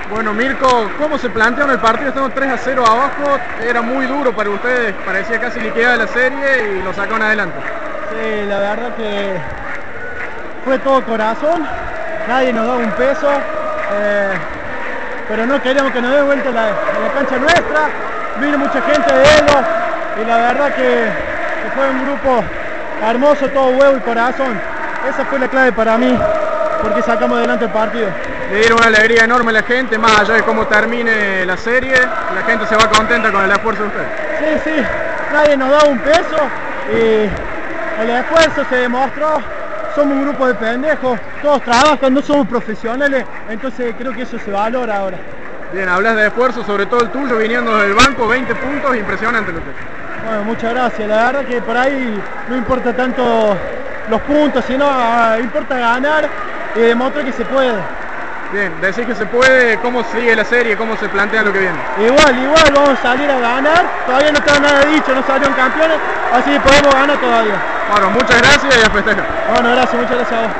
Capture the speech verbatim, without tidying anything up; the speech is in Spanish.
Bueno, Mirko, ¿cómo se plantearon el partido? Estamos tres a cero abajo, era muy duro para ustedes, parecía casi liquidada la serie y lo sacaron adelante. Sí, la verdad que fue todo corazón, nadie nos da un peso, eh, pero no queríamos que nos dé vuelta la, la cancha nuestra, vino mucha gente de Elo y la verdad que, que fue un grupo hermoso, todo huevo y corazón. Esa fue la clave para mí, porque sacamos adelante el partido. Le dieron una alegría enorme a la gente, más allá de cómo termine la serie, la gente se va contenta con el esfuerzo de ustedes. Sí, sí, nadie nos da un peso y el esfuerzo se demostró. Somos un grupo de pendejos, todos trabajan, no somos profesionales, entonces creo que eso se valora ahora. Bien, hablas de esfuerzo, sobre todo el tuyo, viniendo del banco, veinte puntos, impresionante lo que es. Bueno, muchas gracias, la verdad que por ahí no importa tanto los puntos, sino ah, importa ganar y demostrar que se puede. Bien, decís que se puede, ¿cómo sigue la serie? ¿Cómo se plantea lo que viene? Igual, igual, vamos a salir a ganar, todavía no está nada dicho, no salieron campeones, así que podemos ganar todavía. Bueno, muchas gracias y a festejar. Bueno, gracias, muchas gracias a vos.